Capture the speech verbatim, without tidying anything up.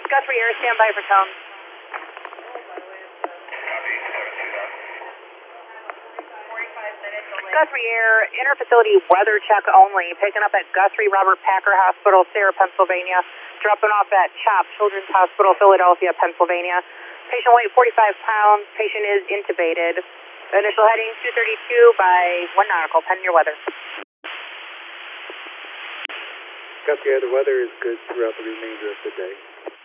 Guthrie Air, stand by for tone. Guthrie Air, inter-facility weather check only, picking up at Guthrie Robert Packer Hospital, Sayre, Pennsylvania, dropping off at CHOP Children's Hospital, Philadelphia, Pennsylvania. Patient weight forty-five pounds, patient is intubated. Initial heading two thirty-two by one nautical, pending your weather. Guthrie Air, the weather is good throughout the remainder of the day.